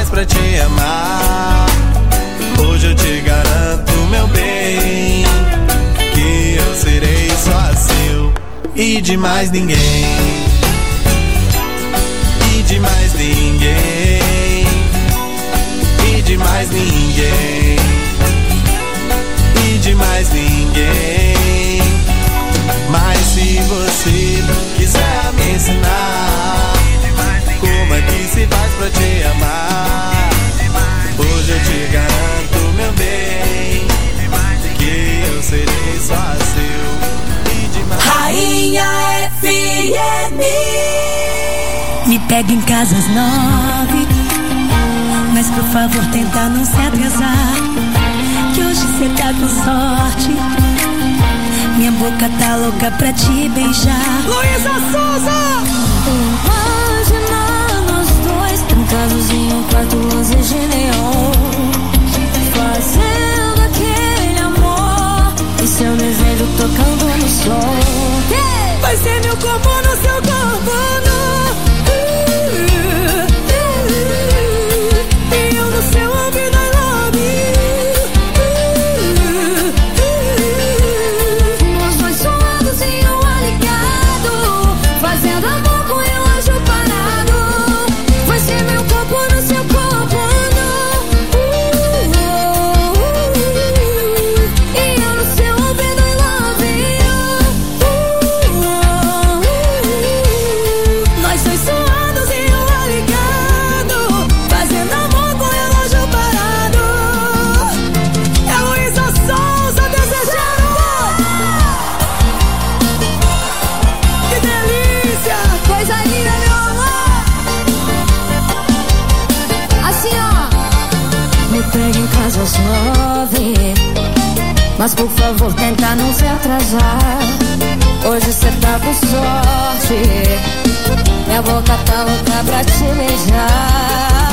faz pra te amar. Hoje eu te garanto, meu bem, que eu serei só seu e de mais ninguém. E de mais ninguém. E de mais ninguém. E de mais ninguém. Mas se você quiser me ensinar como é que se faz pra te amar, hoje eu te garanto, meu bem, que eu serei só seu e de mais. Rainha FM. Me pega em casa às 9, mas por favor tenta não se atrasar, que hoje cê tá com sorte. Minha boca tá louca pra te beijar. Luísa Souza! Imagina nós dois trancados em um quarto, luzes de neon, fazendo aquele amor e seu desejo tocando no som. Vai ser meu corpo no seu corpo, e eu no seu ouvido, I love you. Nós dois suados em um ar ligado, fazendo amor com o relógio parado. Vai ser meu corpo no seu corpo, e eu no seu ouvido, I love you. Nós dois suados em um ar ligado, fazendo amor com o relógio parado. É Luísa Souza desejando. Que delícia! Coisa linda, meu amor. Assim, ó. Me pega em casa às 9, mas por favor tenta não se atrasar. Hoje cê tá com sorte. Minha boca tá louca pra te beijar.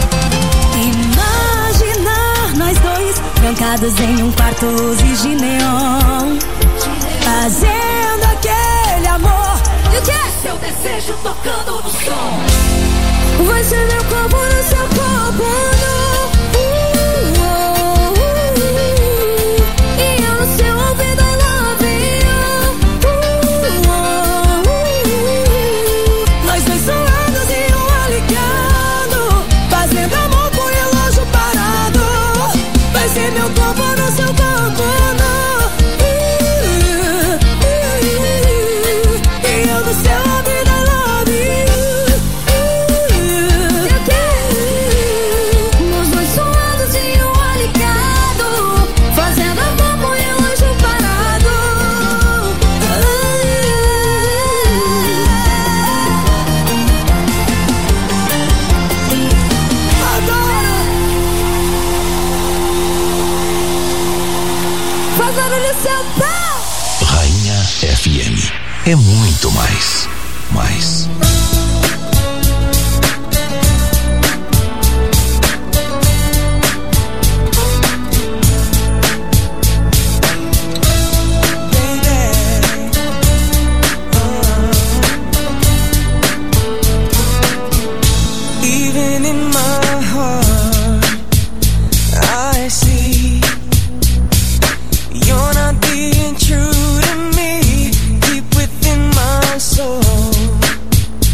Imaginar nós dois trancados em um quarto, luzes de neon, fazendo aquele amor. E o que é? Seu desejo tocando no som. Vai ser meu corpo no seu corpo, e eu no seu ouvido, I love you. Nós dois suados em um ar ligado, fazendo amor com o relógio parado. Vai ser meu corpo no seu corpo, e eu no seu ouvido, I love you. Nós dois suados em um ar ligado, fazendo amor com o relógio parado. Adoro! Faz barulho seu pau! Rainha FM é muito mais. Mais. Even in my heart, I see you're not being true to me. Deep within my soul,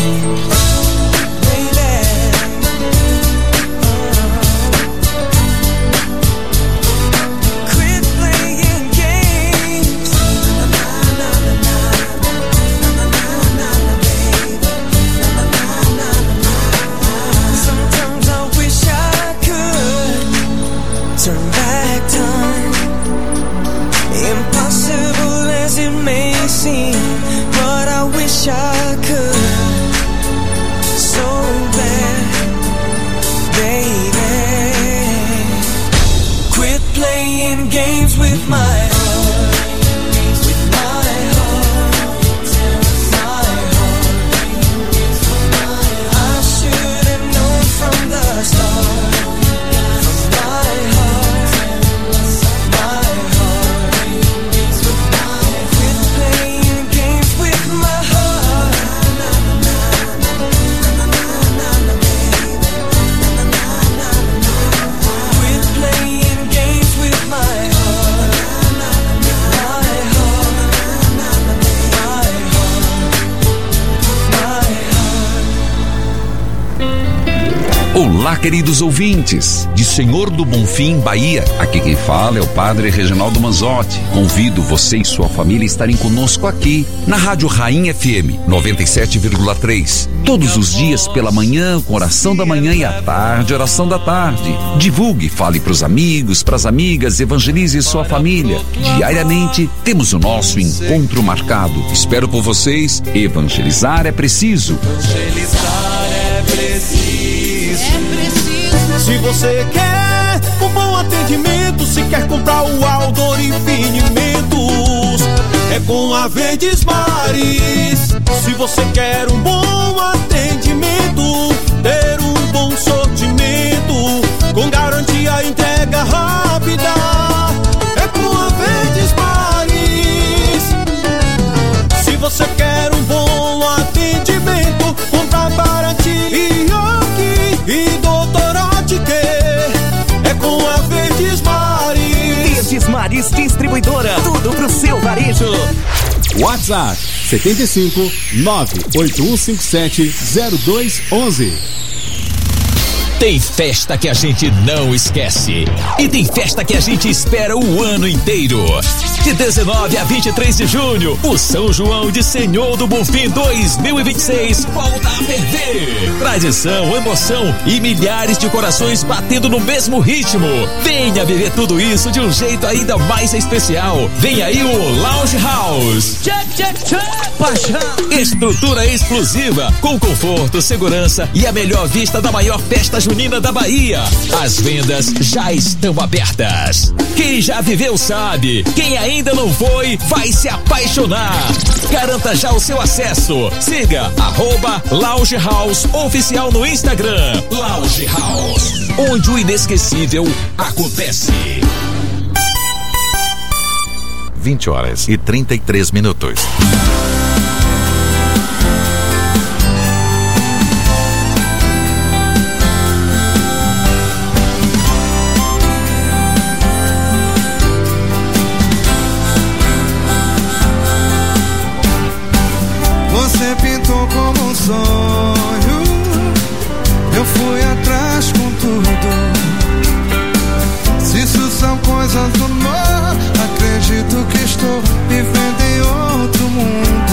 Olá, queridos ouvintes de Senhor do Bonfim, Bahia. Aqui quem fala é o Padre Reginaldo Manzotti. Convido você e sua família a estarem conosco aqui na Rádio Rainha FM 97,3. Todos os dias pela manhã, com oração da manhã, e à tarde, oração da tarde. Divulgue, fale para os amigos, para as amigas, evangelize sua família. Diariamente temos o nosso encontro marcado. Espero por vocês. Evangelizar é preciso. Evangelizar é preciso. Se você quer um bom atendimento, se quer comprar o Aldor Infinimentos, é com a Verdes Mares. Se você quer um bom atendimento, ter um bom sortimento, com garantia e entrega rápida, é com a Verdes Mares. Se você quer um bom atendimento, comprar Paraty e Doutor Ótker, é com a Verdes Mares. Verdes Mares Distribuidora, tudo pro seu varejo. WhatsApp 75 98157 0211. Tem festa que a gente não esquece e tem festa que a gente espera o ano inteiro. De 19 a 23 de junho, o São João de Senhor do Bonfim 2026 volta a ferver. Tradição, emoção e milhares de corações batendo no mesmo ritmo. Venha viver tudo isso de um jeito ainda mais especial. Vem aí o Lounge House. Estrutura exclusiva, com conforto, segurança e a melhor vista da maior festa junina da Bahia. As vendas já estão abertas. Quem já viveu sabe, quem ainda não foi vai se apaixonar. Garanta já o seu acesso. Siga @Lounge House Oficial no Instagram. Lounge House, onde o inesquecível acontece. 20h33. Você pintou como um sonho, eu fui atrás com tudo. Se isso são coisas do mar, acredito que estou vivendo em outro mundo.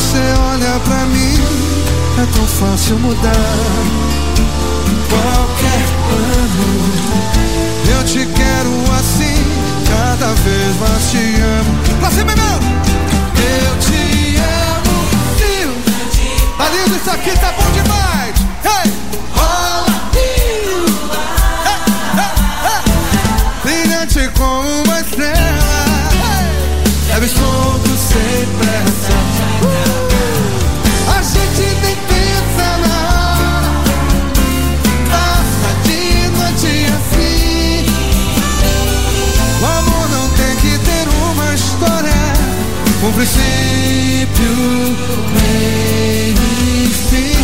você olha pra mim, é tão fácil mudar qualquer plano. Eu te quero assim, cada vez mais te amo. Pra cima, meu! Eu te amo, tio. Tá lindo isso aqui, tá bom demais. Hey! Rola, brilhante como uma estrela, leve solto sem pressa. A gente nem pensa na hora, passa de noite assim. O amor não tem que ter uma história, um princípio, meio e fim.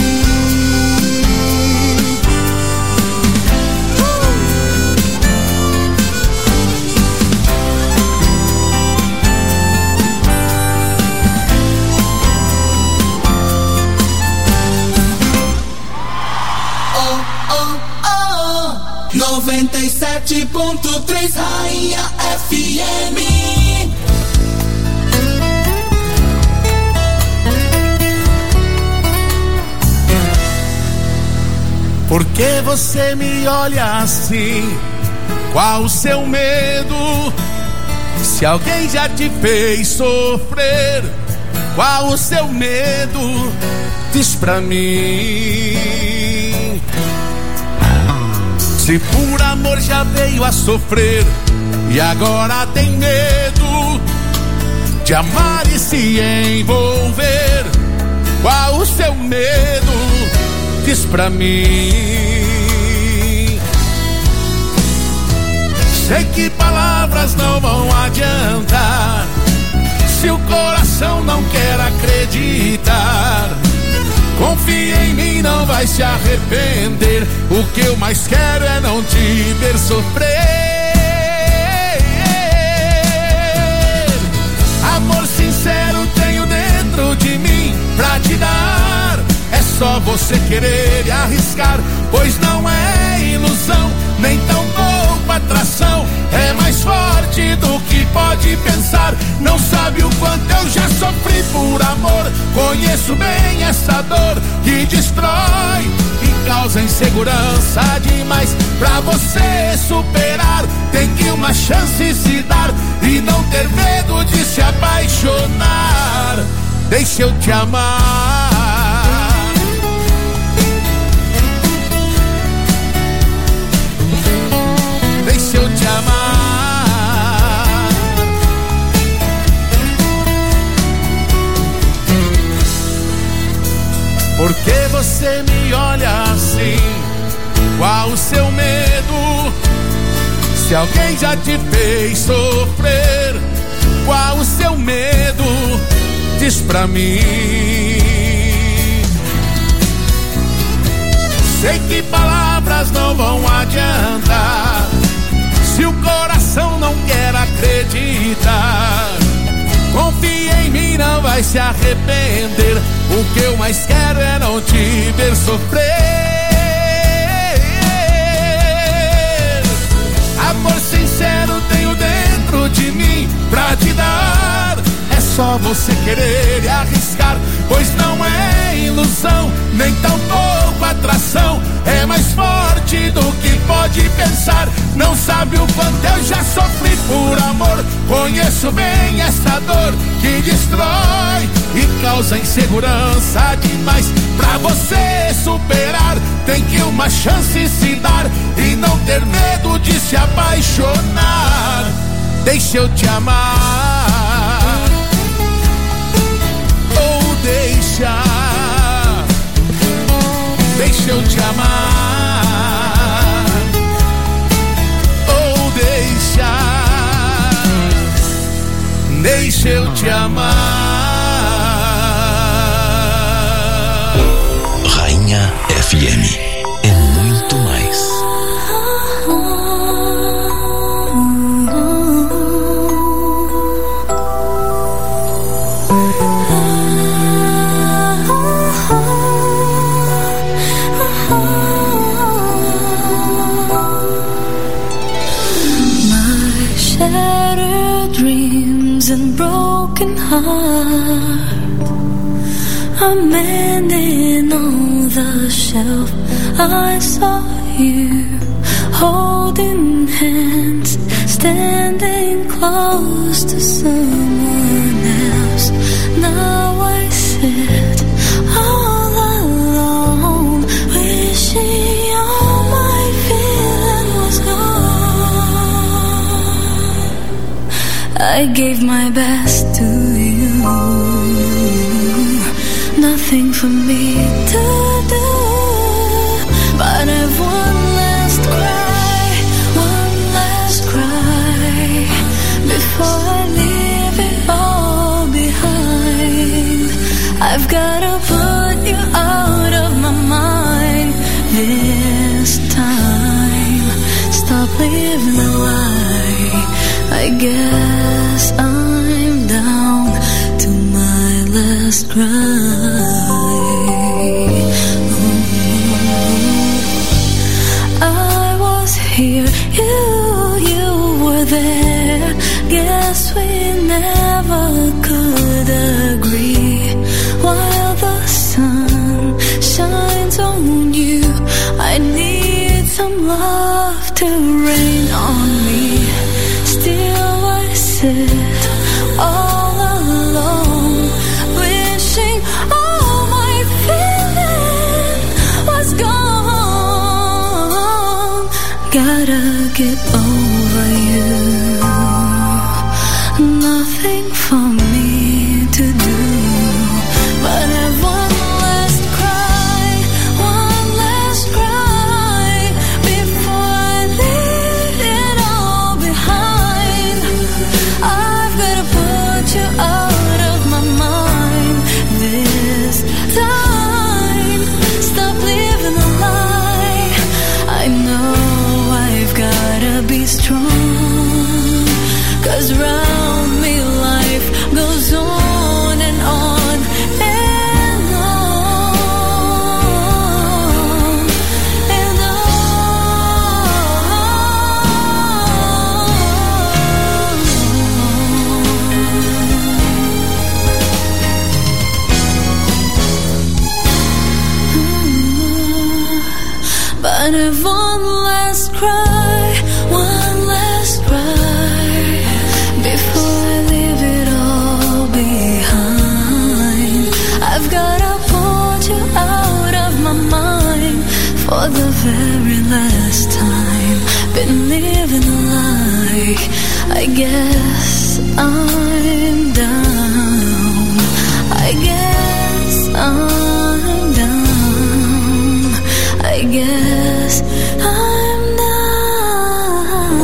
Oh, oh, 97.3 Rainha FM. Por que você me olha assim? Qual o seu medo? Se alguém já te fez sofrer, qual o seu medo? Diz pra mim. Se por amor já veio a sofrer e agora tem medo de amar e se envolver, qual o seu medo? Diz pra mim. Sei que palavras não vão adiantar se o coração não quer acreditar. Confia em mim, não vai se arrepender. O que eu mais quero é não te ver sofrer. Amor sincero tenho dentro de mim pra te dar. É só você querer e arriscar, pois não é ilusão, nem tão pouco atração. É mais forte do que pode pensar. Não sabe o quanto eu já sofri por amor. Conheço bem essa dor que destrói e causa insegurança demais. Pra você superar, tem que uma chance se dar e não ter medo de se apaixonar. Deixa eu te amar. Deixa eu te amar. Por que você me olha assim? Qual o seu medo? Se alguém já te fez sofrer, qual o seu medo? Diz pra mim. Sei que palavras não vão adiantar se o coração não quer acreditar. Confia em mim, não vai se arrepender. O que eu mais quero é não te ver sofrer. Amor sincero tenho dentro de mim pra te dar. É só você querer e arriscar, pois não é ilusão, nem tão pouco atração. É mais forte do que pode pensar. Não sabe o quanto eu já sofri por amor. Conheço bem essa dor que destrói e causa insegurança demais. Pra você superar, tem que uma chance se dar e não ter medo de se apaixonar. Deixa eu te amar. Ou deixa eu te amar. Ou deixa eu te amar. Rainha FM é muito mais. And broken heart, a man on the shelf. I saw you holding hands, standing close to someone else. Now I sit all alone, wishing all my feeling was gone. I gave my best to you, nothing for me to do, but I've one last cry before I leave it all behind. I've gotta put you out of my mind this time. Stop living a lie. I guess I'm down to my last cry. I was here, you were there. Guess we never could agree. While the sun shines on you, I need some love to rain on me. Still I sit all alone, wishing all my feeling was gone. Gotta get over you, nothing for me to do, but I've one last cry before I leave it all behind. I've gotta put you out of my mind this time. Stop living a lie. I know I've gotta be strong, 'cause round me life goes on and on and on and on. But I've one last cry before I leave it all behind. I've gotta put you out of my mind for the very last time. Been living a lie. I guess I'm down. I guess I'm down. I guess I'm down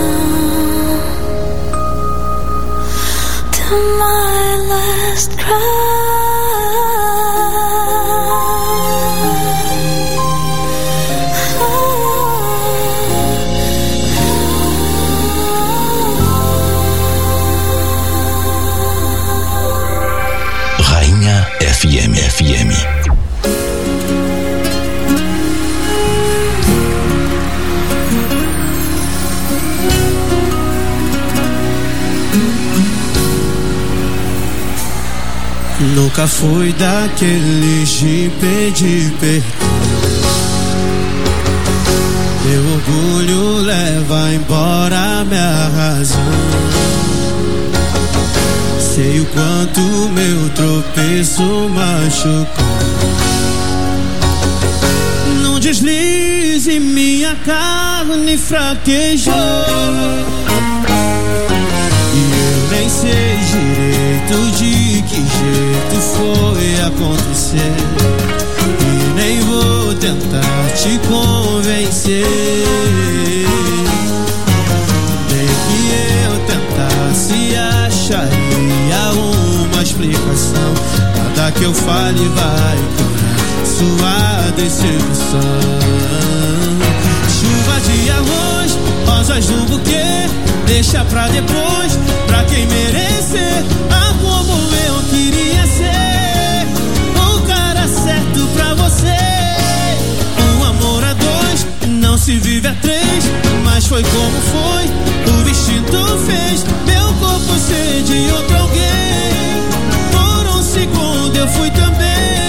to my last cry. Rainha FM. Nunca fui daqueles de pedir perdão. Meu orgulho leva embora minha razão. Sei o quanto meu tropeço machucou. Num deslize minha carne fraquejou, e eu nem sei direito de que jeito foi acontecer, e nem vou tentar te convencer. Nem que eu tentasse acharia uma explicação. Nada que eu fale vai curar sua decepção. Chuva de arroz, rosas no buquê, deixa pra depois, pra quem merecer. Ah, como eu queria ser o cara certo pra você. Um amor a dois, não se vive a três, mas foi como foi, o instinto fez meu corpo ser de outro alguém. Por um segundo eu fui também.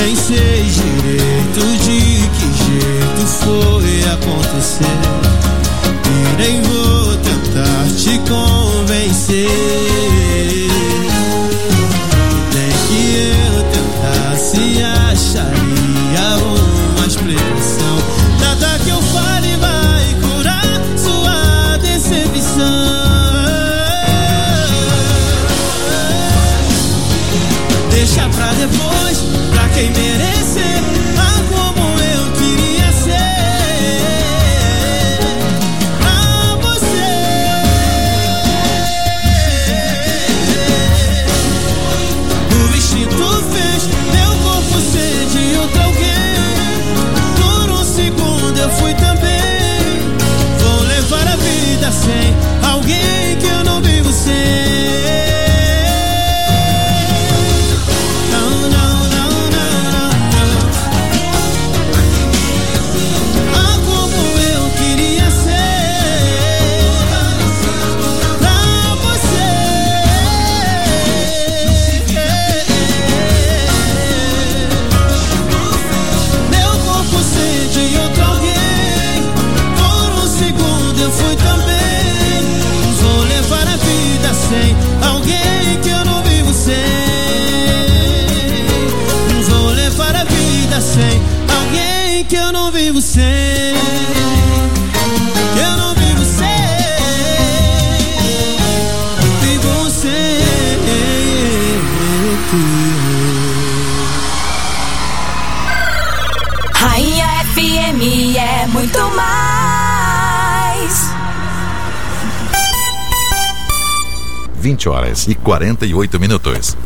Nem sei direito de que jeito foi acontecer, e nem vou tentar te convencer. Nem que eu tentasse, acharia uma explicação. Nada que eu fale vai curar sua decepção. Deixa pra depois, pra quem merecer. Ah, como eu queria ser pra você. O instinto fez meu corpo ser de outro alguém. Por um segundo eu fui também. Vou levar a vida sem alguém que eu não vivo sem. Alguém que eu não vivo sem. Vou levar a vida sem alguém que eu não vivo sem. Eu não vivo sem. Vivo sem. Rainha FM é muito mais. 20 horas e 48 minutos.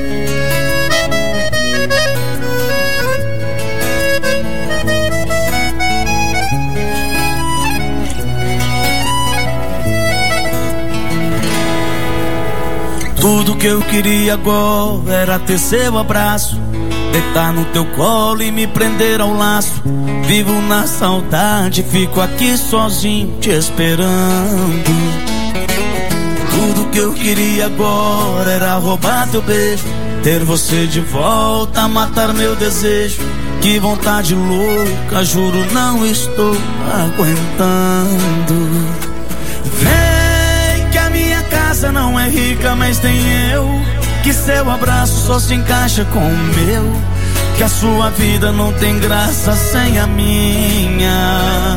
Tudo que eu queria agora era ter seu abraço, deitar no teu colo e me prender ao laço. Vivo na saudade, fico aqui sozinho te esperando. Tudo que eu queria agora era roubar teu beijo, ter você de volta, matar meu desejo. Que vontade louca, juro não estou aguentando. Vem que a minha casa não é rica, mas tem eu. Que seu abraço só se encaixa com o meu. Que a sua vida não tem graça sem a minha.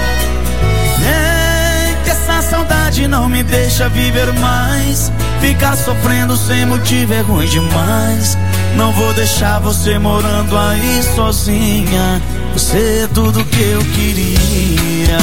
Saudade não me deixa viver mais. Ficar sofrendo sem motivo é ruim demais. Não vou deixar você morando aí sozinha. Você é tudo que eu queria.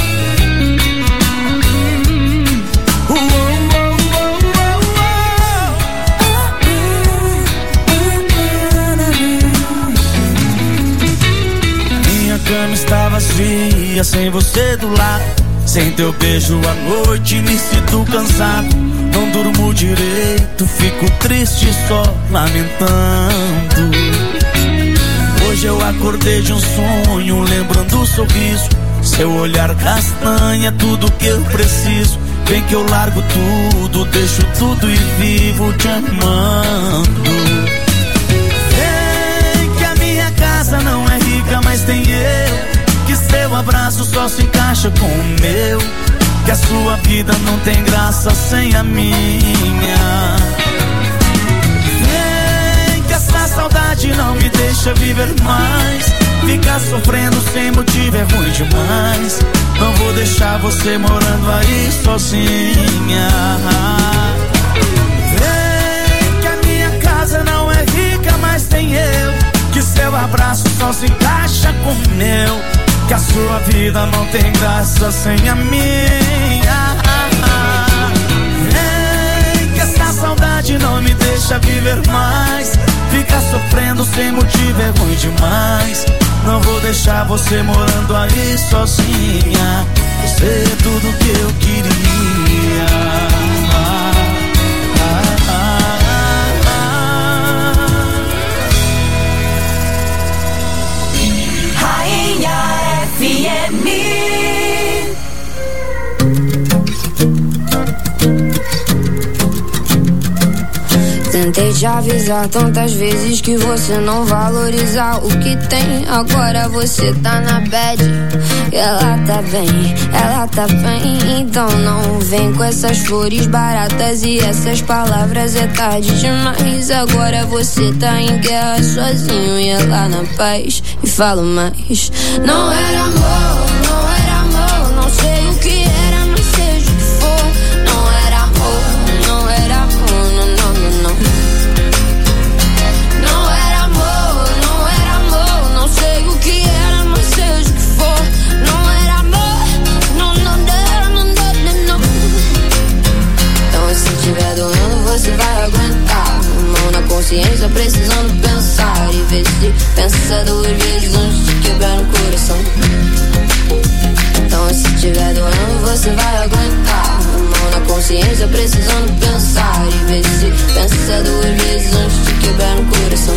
Minha cama está vazia sem você do lado. Sem teu beijo à noite me sinto cansado. Não durmo direito, fico triste só lamentando. Hoje eu acordei de um sonho, lembrando o sorriso. Seu olhar castanha, tudo que eu preciso. Vem que eu largo tudo, deixo tudo e vivo te amando. Vem que a minha casa não é rica, mas tem eu. Que seu abraço só se encaixa com o meu. Que a sua vida não tem graça sem a minha. Vem que essa saudade não me deixa viver mais. Ficar sofrendo sem motivo é ruim demais. Não vou deixar você morando aí sozinha. Vem que a minha casa não é rica, mas tem eu. Que seu abraço só se encaixa com o meu. Que a sua vida não tem graça sem a minha. Que essa saudade não me deixa viver mais. Ficar sofrendo sem motivo é ruim demais. Não vou deixar você morando aí sozinha. Você é tudo que eu queria. Rainha FM. Tentei te avisar tantas vezes que você não valoriza o que tem. Agora você tá na bad. Ela tá bem. Então não vem com essas flores baratas e essas palavras, é tarde demais. Agora você tá em guerra sozinho e ela na paz. E falo mais. Não era amor, não sei o que era, mas seja o que for. Não era amor, não, não era amor, não sei o que era, mas seja o que for. Não era amor, não. Então se tiver doendo você vai aguentar. Mão na consciência precisando pensar e ver se pensa duas vezes antes de quebrar no coração. Então se tiver doendo você vai aguentar. Mão na consciência precisando pensar e ver se pensa duas vezes antes de quebrar no coração.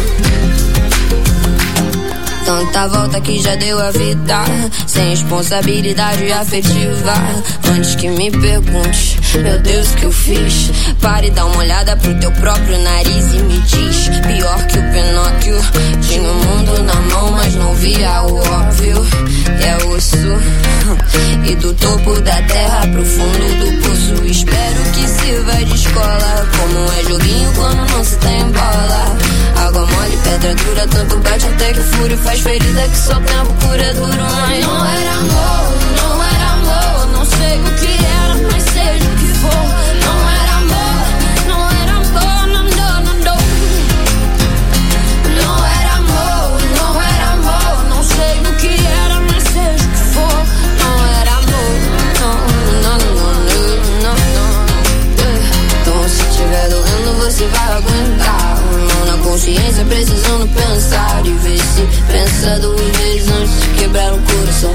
Tanta volta que já deu a vida, sem responsabilidade afetiva. Antes que me pergunte, meu Deus, o que eu fiz? Pare e dá uma olhada pro teu próprio nariz e me diz. Pior que o Pinóquio, tinha o mundo na mão, mas não via o óbvio. É osso, e do topo da terra pro fundo do poço. Espero que sirva de escola, como é joguinho quando não se tem bola. Água mole, pedra dura, tanto bate até que fura e faz ferida que só tempo cura duro. Mas não era amor, não sei o que era, mas seja o que for. Não era amor, não. Não era amor, não sei o que era, mas seja o que for. Não era amor, não. Então se tiver doendo você vai aguentar. Mão na consciência precisando pensar e ver se pensa duas vezes antes de quebrar o coração.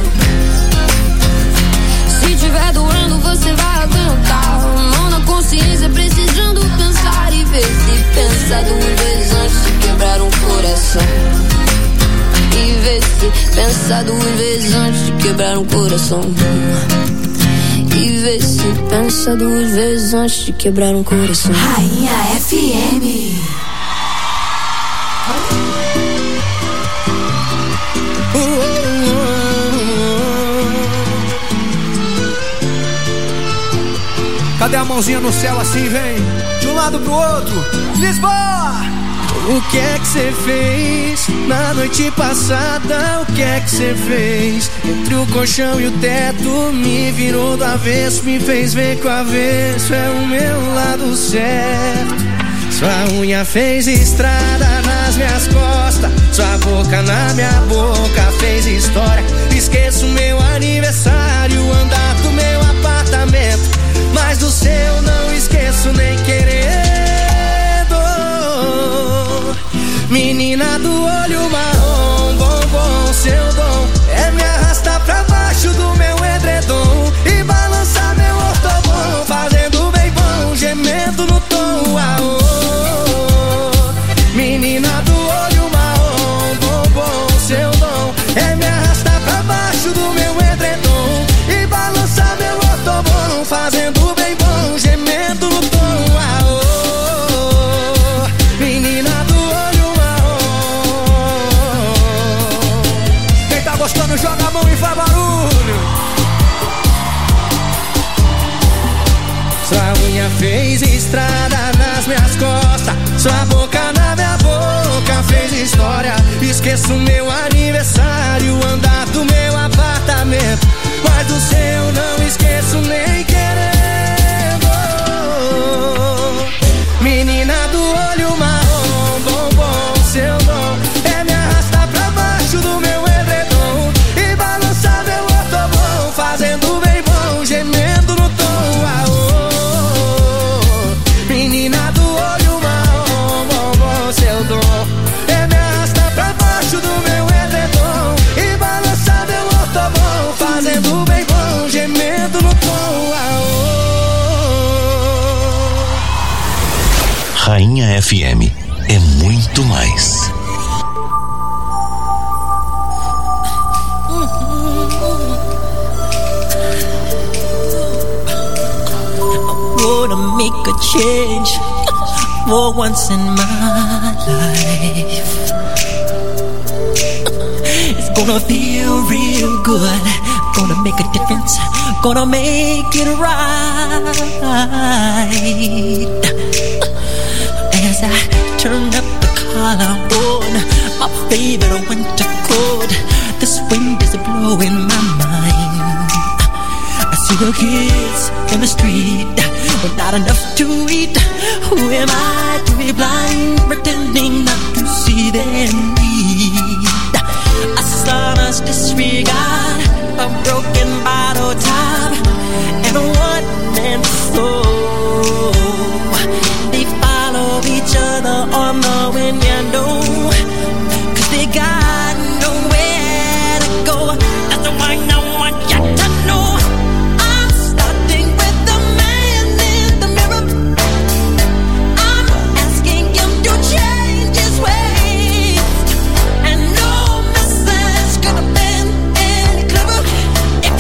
Se tiver doendo você vai aguentar. Mão na consciência precisando pensar e ver se pensa duas vezes antes de quebrar um coração. E ver se pensa duas vezes antes de quebrar um coração. E ver se pensa duas vezes antes de quebrar um coração. Rainha FM. Cadê a mãozinha no céu assim, vem? De um lado pro outro, Lisboa! O que é que cê fez na noite passada? O que é que cê fez? Entre o colchão e o teto me virou do avesso, me fez ver que o avesso é o meu lado certo. Sua unha fez estrada nas minhas costas, sua boca na minha boca fez história. Esqueço meu aniversário, andar do meu apartamento, mas do seu não esqueço nem querendo. Menina do olho marrom, bombom, seu dom é me arrastar pra baixo do meu edredom e balançar meu ortobom, fazendo bem bom, gemendo no tom. Aô. Menina do olho marrom, bombom, seu dom é me arrastar pra baixo do meu edredom e balançar meu ortobom, fazendo bem bom, gemendo no tom. Aô. Menina do olho marrom. Quem tá gostando joga a mão e faz barulho. Sua unha fez estrada nas minhas costas, sua boca na minha boca fez história. Esqueço meu aniversário, andar do meu apartamento, mas do seu não esqueço nem querendo. Menina do olho marrom, bombom, seu dom é me arrastar pra baixo do meu edredom e balançar meu ortobom, fazendo bem bom, gemendo no tom. Aô. Menina do olho marrom, bombom, seu dom é me arrastar pra baixo do meu edredom e balançar meu ortobom, fazendo bem bom, gemendo no tom. Aô. Rainha FM é muito mais. Wanna make a change. for once in my life. It's gonna feel real good, gonna make a difference, gonna make it right. As I turn up the collar on my favorite winter coat, this wind is blowing my mind. I see the kids in the street with not enough to eat. Who am I to be blind, pretending not to see their need? A sonorous disregard, a broken bottle top, and a one-man show. They follow each other on the wind, you know, 'cause they got nowhere to go. That's why I want you to know I'm starting with the man in the mirror. I'm asking him to change his ways, and no message could have been any clearer. If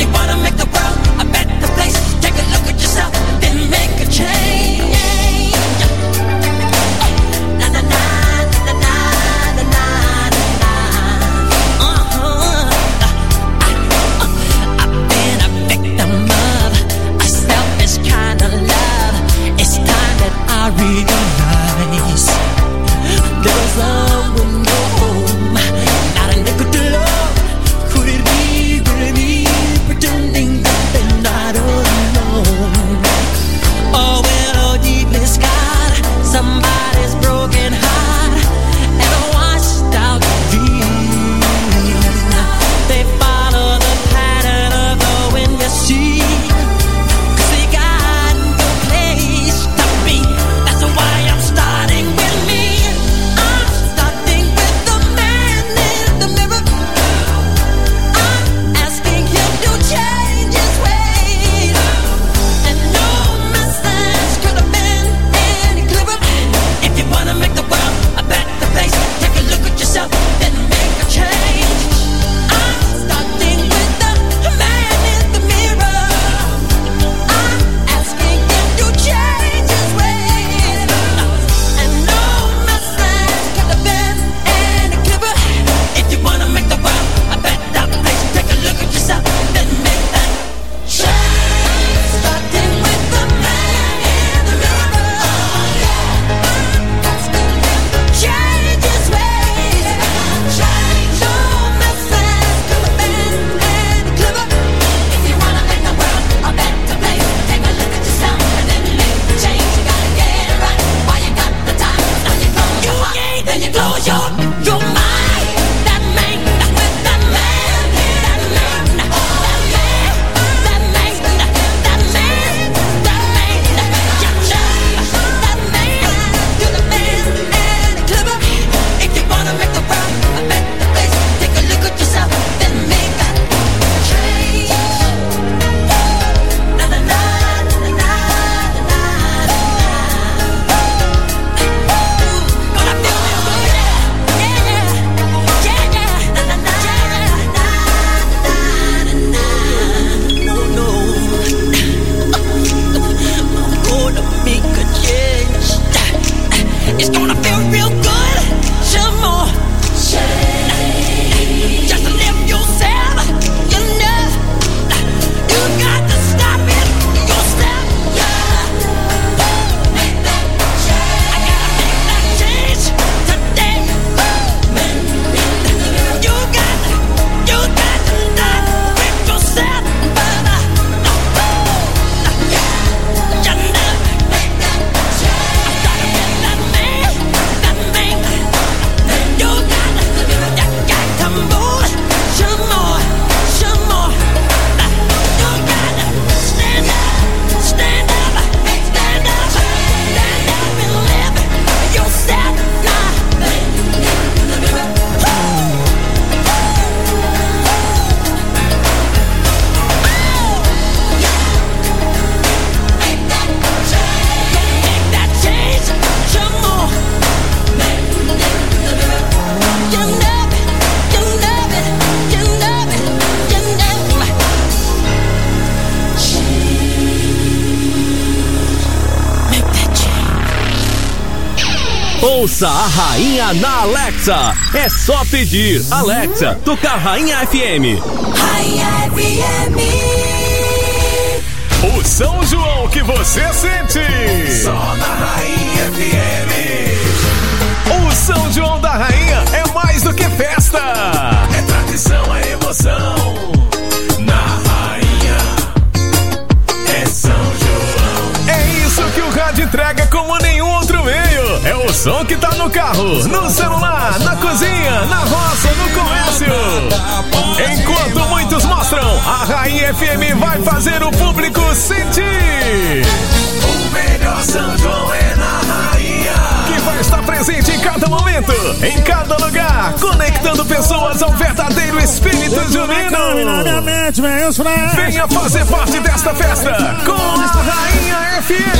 Ouça a Rainha na Alexa. É só pedir, Alexa, tocar Rainha FM. Rainha FM. O São João que você sente. Só na Rainha FM. O São João da Rainha é mais do que festa. É tradição, é emoção. Na Rainha é São João. É isso que o rádio entrega como nenhum outro meio. É o som que tá no carro, no celular, na cozinha, na roça, no comércio. Enquanto muitos mostram, a Rainha FM vai fazer o público sentir. O melhor São João é na Rainha, que vai estar presente em cada momento, em cada lugar, conectando pessoas ao verdadeiro espírito junino. Venha fazer parte desta festa com a Rainha FM.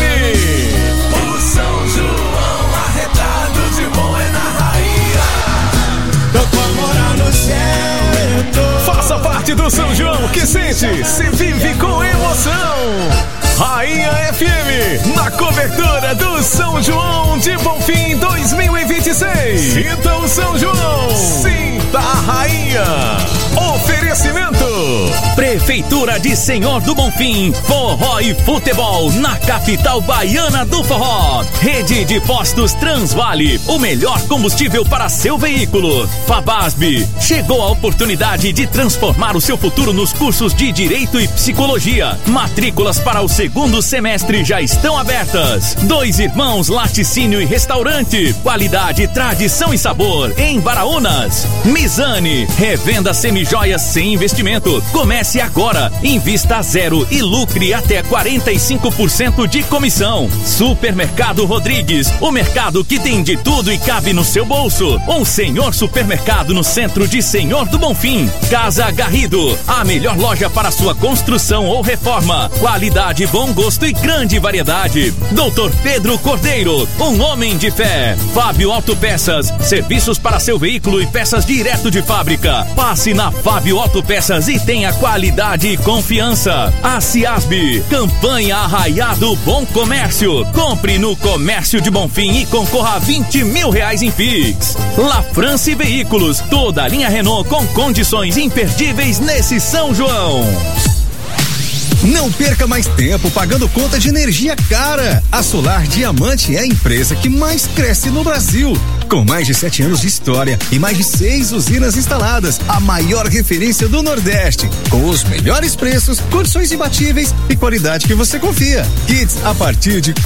O São João arretado de bom é na Rainha. Tô com moral no céu, eu tô. Faça parte do São João que sente, se vive com emoção. Rainha FM, na cobertura do São João de Bonfim 2026. Sinta o São João, sinta a Rainha. Oferecimento: Prefeitura de Senhor do Bonfim, forró e futebol na capital baiana do forró. Rede de postos Transvale, o melhor combustível para seu veículo. Fabasb, chegou a oportunidade de transformar o seu futuro nos cursos de Direito e Psicologia. Matrículas para o segundo semestre já estão abertas. Dois Irmãos Laticínio e Restaurante, qualidade, tradição e sabor em Baraunas. Mizane, revenda semijoias sem investimento. Comece agora, invista a zero e lucre até 45% de comissão. Supermercado Rodrigues, o mercado que tem de tudo e cabe no seu bolso. Um senhor supermercado no centro de Senhor do Bonfim. Casa Garrido, a melhor loja para sua construção ou reforma. Qualidade, bom gosto e grande variedade. Doutor Pedro Cordeiro, um homem de fé. Fábio Autopeças, serviços para seu veículo e peças direto de fábrica. Passe na Fábio Autopeças e tenha qualidade e confiança. A Ciasb, campanha Arraiado Bom Comércio. Compre no Comércio de Bonfim e concorra a R$20 mil em Pix. La France Veículos, toda a linha Renault com condições imperdíveis nesse São João. Não perca mais tempo pagando conta de energia cara. A Solar Diamante é a empresa que mais cresce no Brasil. Com mais de 7 anos de história e mais de 6 usinas instaladas, a maior referência do Nordeste. Com os melhores preços, condições imbatíveis e qualidade que você confia. Kits a partir de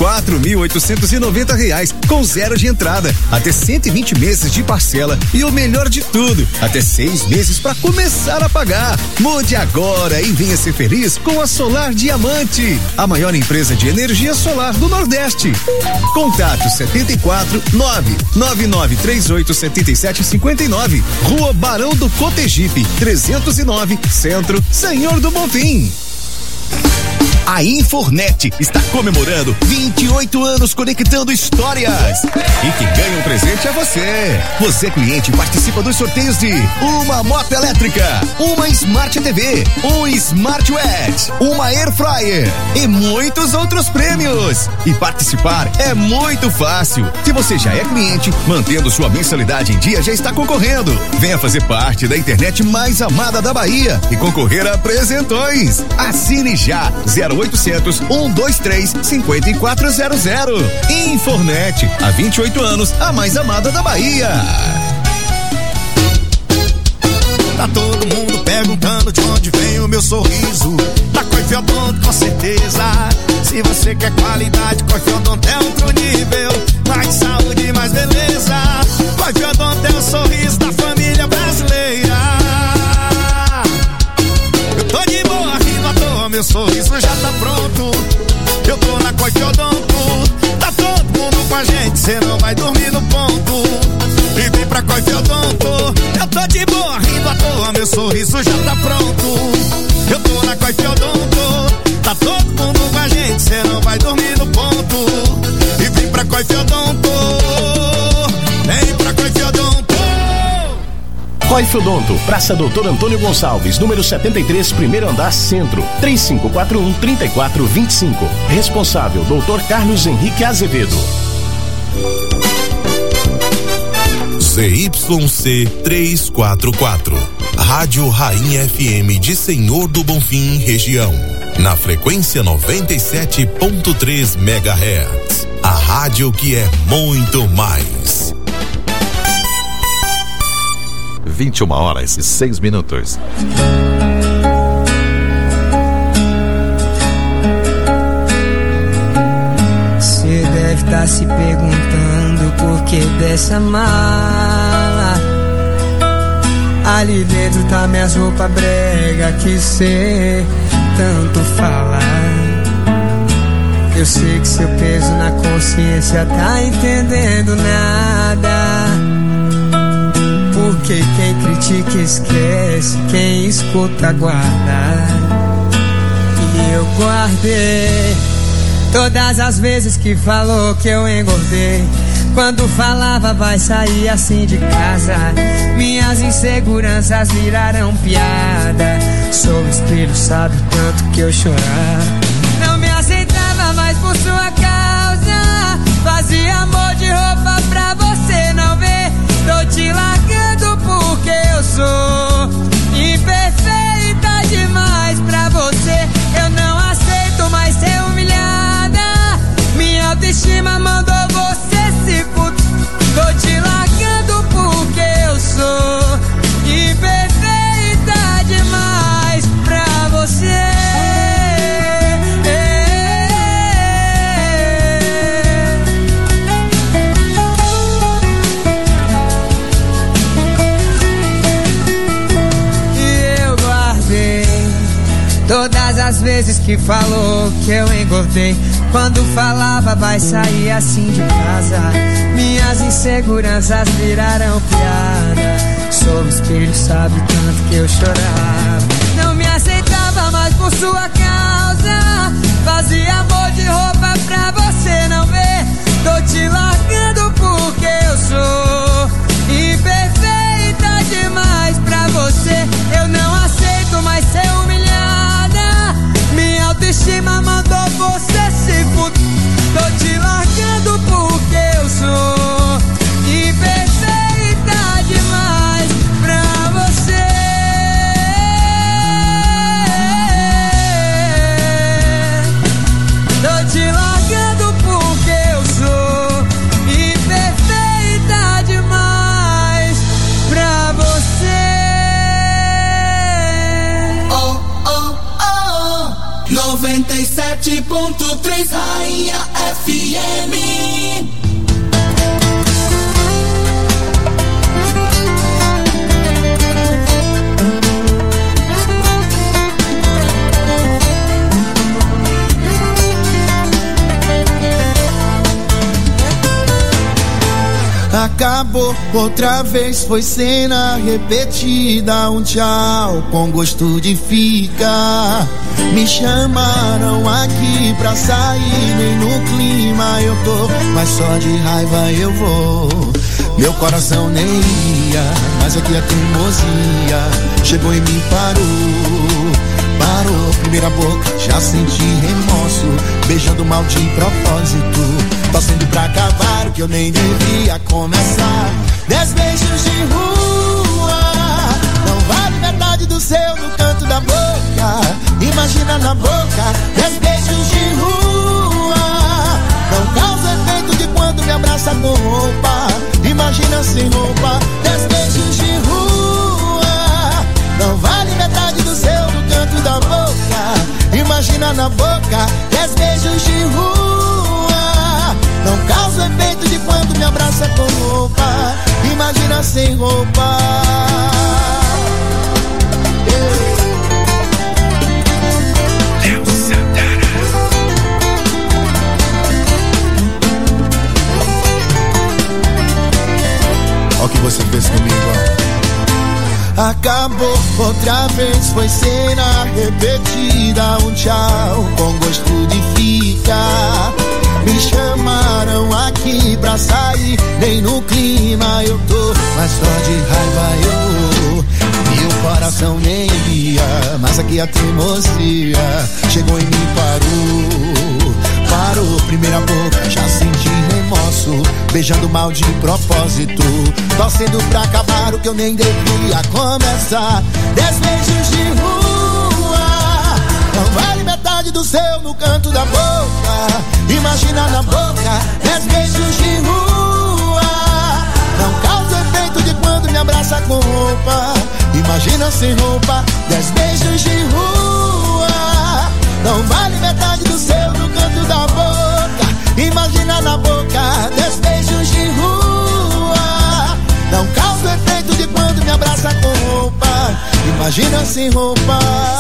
R$4.890, com zero de entrada, até 120 meses de parcela e o melhor de tudo, até 6 meses para começar a pagar. Mude agora e venha ser feliz com a Solar Diamante, a maior empresa de energia solar do Nordeste. Contato 74999387759, Rua Barão do Cotegipe, 309, Centro, Senhor do Bonfim. A Infornet está comemorando 28 anos conectando histórias. E quem ganha um presente é você. Você, cliente, participa dos sorteios de uma moto elétrica, uma Smart TV, um Smart Watch, uma Air Fryer e muitos outros prêmios. E participar é muito fácil. Se você já é cliente, mantendo sua mensalidade em dia, já está concorrendo. Venha fazer parte da internet mais amada da Bahia e concorrer a presentões. Assine já 0800 123 5400. Infornet, há 28 anos, a mais amada da Bahia. Tá todo mundo perguntando de onde vem o meu sorriso. Da Coife Odonto, com certeza. Se você quer qualidade, Coife Odonto é outro nível. Mais saúde, mais beleza. Coife Odonto é o sorriso da família brasileira. Eu tô de boa, rindo à toa, meu sorriso já tá pronto. Eu tô na Coife Odonto. Tá todo mundo com a gente, cê não vai dormir no ponto. E vem pra Coife Odonto. Eu tô de boa, rindo à toa, meu sorriso já tá pronto. Eu tô na Coife Odonto. Tá todo mundo com a gente, cê não vai dormir no ponto. E vem pra Coife Odonto. Vem pra Coife Odonto. Coife Odonto, Praça Doutor Antônio Gonçalves, número 73, primeiro andar, Centro, 3541-3425. Responsável, Dr. Carlos Henrique Azevedo. ZYC 344. Rádio Rainha FM de Senhor do Bonfim, região. Na frequência 97.3 MHz. A rádio que é muito mais. 21h06. Você deve estar se perguntando por que dessa mala. Ali dentro tá minhas roupas brega que cê tanto fala. Eu sei que seu peso na consciência tá entendendo nada. Porque quem critica esquece, quem escuta guarda. E eu guardei todas as vezes que falou que eu engordei. Quando falava vai sair assim de casa, minhas inseguranças viraram piada. Sou espelho, sabe o tanto que eu chorava. Não me aceitava mais por sua causa. Fazia amor de roupa pra você não ver. Tô te largando porque eu sou imperfeita demais pra você. Eu não aceito mais ser humilhada. Minha autoestima mandou você se fuder. Tô te largando porque eu sou imperfeita demais pra você. Todas as vezes que falou que eu engordei. Quando falava vai sair assim de casa, minhas inseguranças viraram piada. Sou espelho, sabe o tanto que eu chorava. Não me aceitava mais por sua causa. Fazia amor de roupa pra você não ver. Tô te largando porque eu sou imperfeita demais pra você. Eu não aceito mais ser humilhada. Minha autoestima mandou você se fuder. Tô te largando porque eu sou imperfeita demais pra você. Tô te largando porque eu sou imperfeita demais pra você. Oh, oh, oh, 97.3 Rainha FM. Acabou outra vez, foi cena repetida. Um tchau com gosto de ficar. Me chamaram aqui pra sair, nem no clima eu tô, mas só de raiva eu vou. Meu coração nem ia, mas aqui a teimosia chegou e me parou. Parou, primeira boca, já senti remorso, beijando mal de propósito, torcendo pra acabar o que eu nem devia começar. 10 beijos de rua não vale metade do seu no canto da boca. Imagina na boca, 10 beijos de rua não causa efeito de quando me abraça com roupa. Imagina sem roupa, 10 beijos de rua não vale metade do seu no canto da boca. Imagina na boca, 10 beijos de rua não causa efeito de quando me abraça com roupa. Imagina sem roupa. Léo Santana. Olha o que você fez comigo, ó. Acabou outra vez, foi cena repetida. Um tchau com gosto de ficar. Me chamaram aqui pra sair, nem no clima eu tô, mas só de raiva eu vou. Meu coração nem ia, mas aqui a teimosia chegou e me parou. parou, primeira boca, já senti remorso, beijando mal de propósito, torcendo pra acabar o que eu nem devia começar. 10 beijos de rua não vale metade do seu no canto da boca. Imagina na boca, 10 beijos de rua não causa efeito de quando me abraça com roupa. Imagina sem roupa, 10 beijos de rua não vale metade do seu no canto da boca. Imagina na boca, 10 beijos de rua não causa efeito de quando me abraça com roupa. Imagina sem roupa.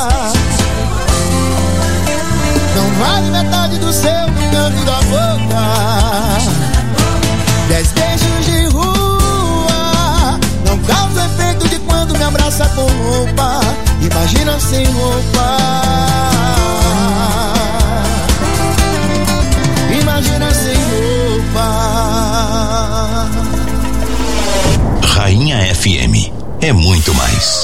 Não vale metade do seu no canto da boca. 10 beijos de rua não causa efeito de quando me abraça com roupa. Imagina sem roupa. Imagina sem roupa. Rainha FM é muito mais.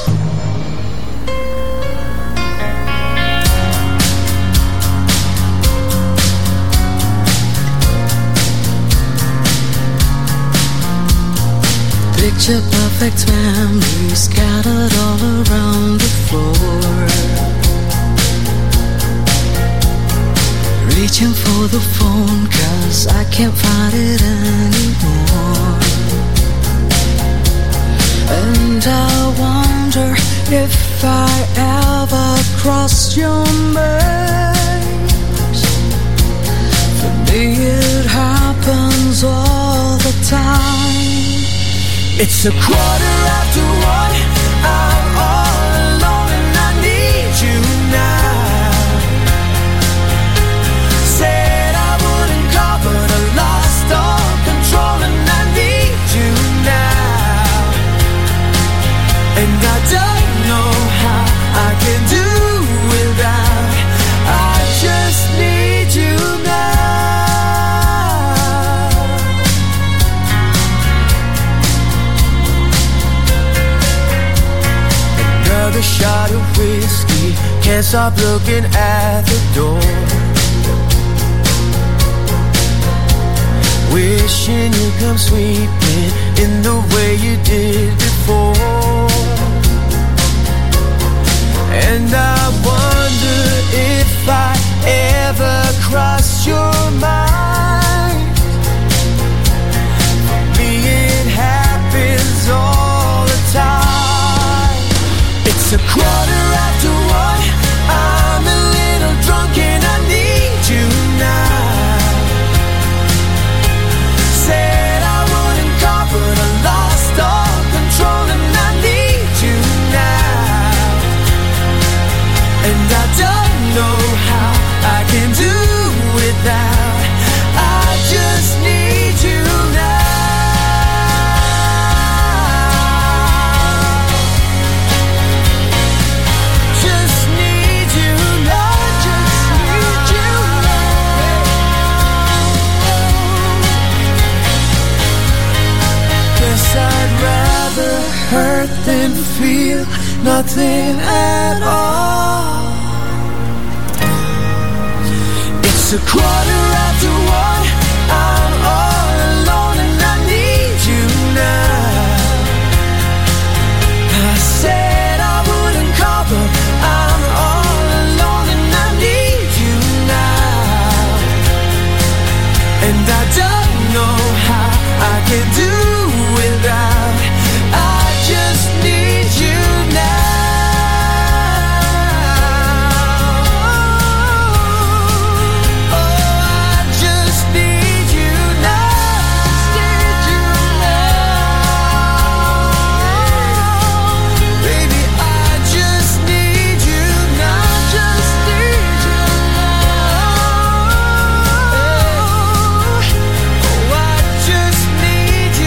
Picture perfect memories scattered all around the floor. Reaching for the phone 'cause I can't find it anymore. And I wonder if I ever crossed your mind. For me it happens all the time. It's a 1:15, I'm all alone and I need you now. Said I wouldn't call but I lost all control and I need you now. And I don't know how I can do without. I just need you now. Another shot of whiskey, can't stop looking at the door. Wishing you'd come sweeping in the way you did before. And I wonder if I ever crossed your mind. For me it happens all the time. It's a 1:15, I'm a little drunk and I need you now. Said I wouldn't call but I lost all control and I need you now. And I don't know how I can do without. I just need you now. Just need you now. Just need you now. Guess I'd rather hurt than feel nothing at all. It's a 1:15, I'm all alone and I need you now. I said I wouldn't call but I'm all alone and I need you now. And I don't know how I can do without. I just need you now. Need you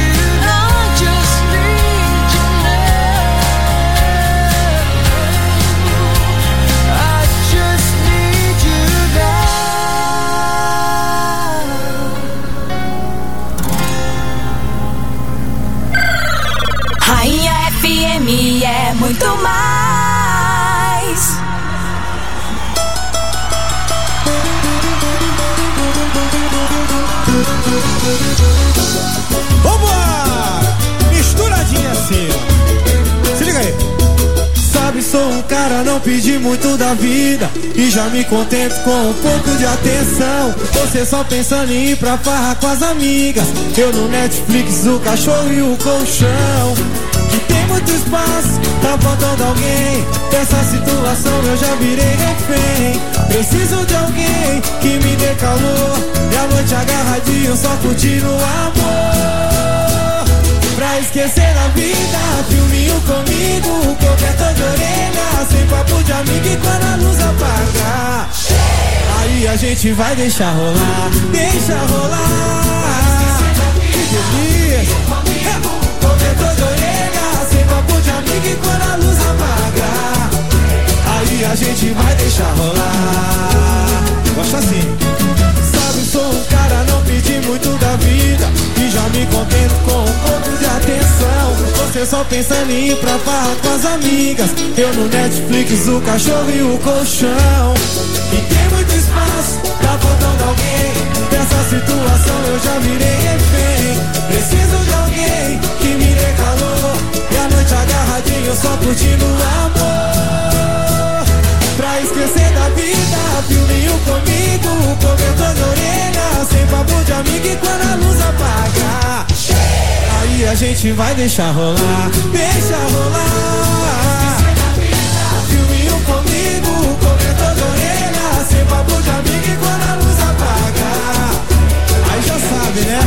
Vambora! Misturadinha assim, ó. Se liga aí. Sabe, sou um cara, não pedi muito da vida e já me contento com um pouco de atenção. Você só pensando em ir pra farra com as amigas, eu no Netflix, o cachorro e o colchão. E tem muito espaço, tá faltando alguém. Dessa situação eu já virei refém. Preciso de alguém que me dê calor e a noite agarradinho só curtindo o amor. Pra esquecer da vida, filminho comigo, cobertor de orelha, sem papo de amigo e quando a luz apagar, aí a gente vai deixar rolar, deixa rolar. Que delícia! Cobertor de orelha, sem papo de amigo e quando a luz apagar, aí a gente vai deixar rolar. Gosta assim. Sabe, sou um cara, não pedi muito da vida e já me contento com um pouco de atenção. Você só pensando em ir pra farra com as amigas, eu no Netflix, o cachorro e o colchão. E tem muito espaço, tá faltando alguém. Dessa situação eu já virei refém. Preciso de alguém que me dê calor e a noite agarradinho só curtindo o amor. Pra esquecer da vida, filminho comigo, cobertor de orelha, sem papo de amigo e quando a luz apagar, aí a gente vai deixar rolar, deixa rolar. Filminho comigo, cobertor de orelha, sem papo de amigo e quando a luz apagar, aí já sabe, né?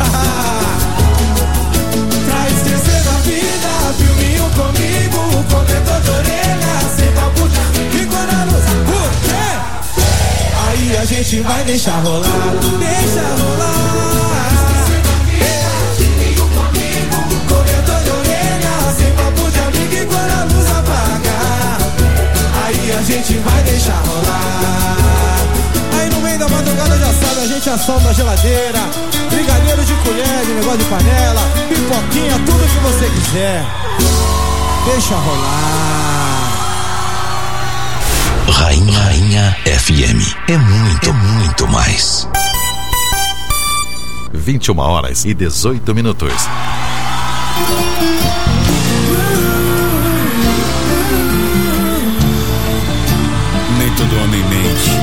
Pra esquecer da vida, filminho comigo, cobertor de orelha, sem papo de amigo e quando a luz apagar, aí a gente vai deixar rolar, deixa rolar. Cobertor de orelha, sem papo de amigo e quando a luz apagar, aí a gente vai deixar rolar. Aí no meio da madrugada já sabe, a gente assolta a geladeira, brigadeiro de colher, de negócio de panela, pipoquinha, tudo que você quiser. Deixa rolar. Rainha FM é muito mais. 21 horas e 18 minutos. Nem todo homem mente.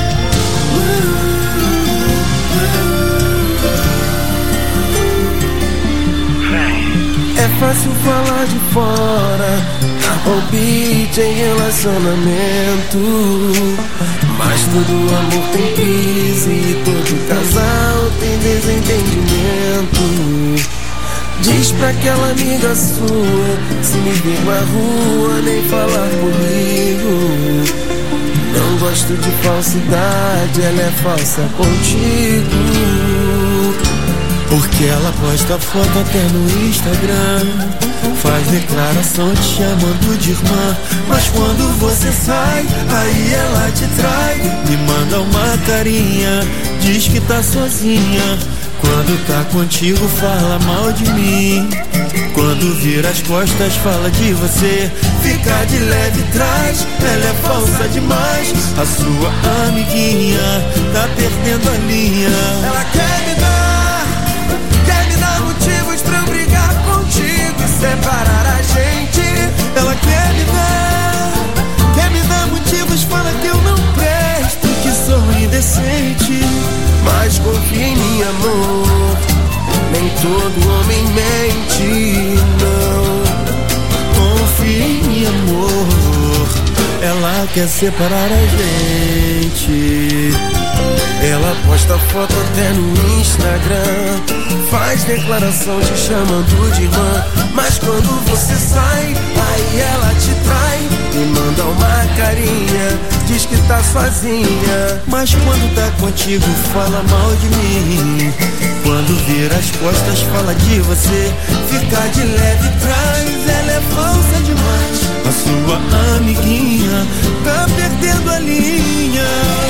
É fácil falar de fora, palpite em relacionamento, mas todo amor tem crise e todo casal tem desentendimento. Diz pra aquela amiga sua, se me vir na rua nem falar comigo. Não gosto de falsidade, ela é falsa contigo. Porque ela posta foto até no Instagram, faz declaração te chamando de irmã, mas quando você sai, aí ela te trai, me manda uma carinha, diz que tá sozinha. Quando tá contigo fala mal de mim, quando vira as costas fala de você, fica de leve trás, ela é falsa demais. A sua amiguinha tá perdendo a linha. Ela quer me dar motivos pra eu brigar contigo e separar a gente. Ela quer me dar motivos, fala que eu não presto, que sou indecente. Mas confia em mim, amor, nem todo homem mente, não. Confia em mim, amor, ela quer separar a gente. Ela posta foto até no Instagram, faz declaração te chamando de irmã, mas quando você sai, aí ela te trai, me manda uma carinha, diz que tá sozinha. Mas quando tá contigo fala mal de mim, quando vira as costas fala de você, fica de leve trás, ela é falsa demais. A sua amiguinha tá perdendo a linha.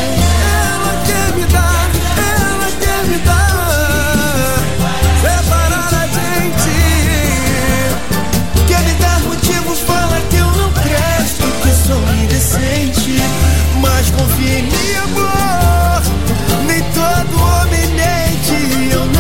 Separar a gente, quer me dar motivos, fala que eu não presto, que sou indecente. Mas confia em mim, amor, nem todo homem mente. Eu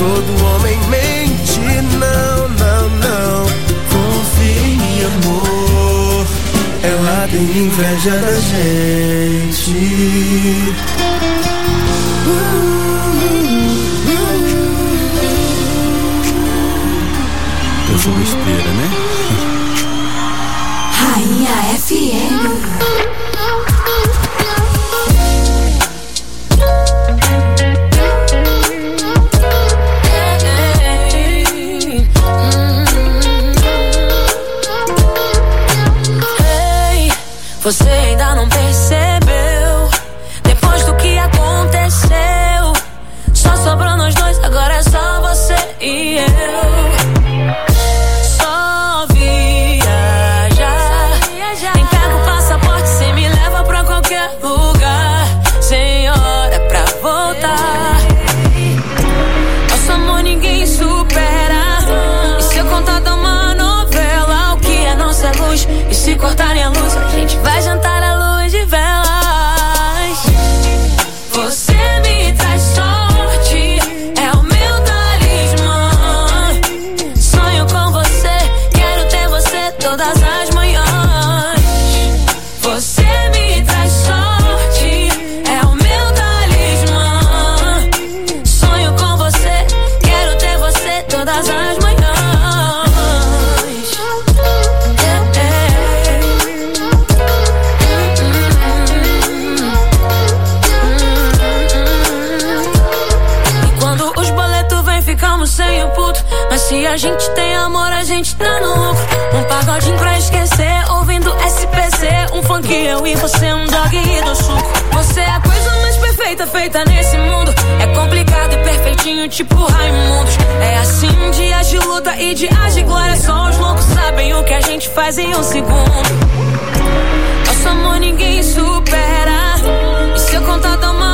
Todo homem mente, não, não, não. Confie, amor, ela tem inveja da gente. Essa besteira, né? Rainha FM. Você ainda não percebeu? Depois do que aconteceu, só sobrou nós dois, agora é só você e eu. Só viajar. Nem pega o passaporte, cê me leva pra qualquer lugar. Sem hora pra voltar. Nosso amor ninguém supera. E se eu contar de uma novela, o que é nossa luz? E se cortarem a luz, a gente vai jantar à luz de velas. Você me traz sorte, é o meu talismã. Sonho com você, quero ter você todas as manhãs. Você me traz sorte, é o meu talismã. Sonho com você, quero ter você todas as manhãs. Sem o puto, mas se a gente tem amor, a gente tá no lucro. Um pagodinho pra esquecer, ouvindo SPC. Um funk eu e você, um dog e do suco. Você é a coisa mais perfeita feita nesse mundo. É complicado e perfeitinho, tipo Raimundos. É assim, dias de luta e dias de glória. Só os loucos sabem o que a gente faz em um segundo. Nosso amor ninguém supera. E se eu contar da uma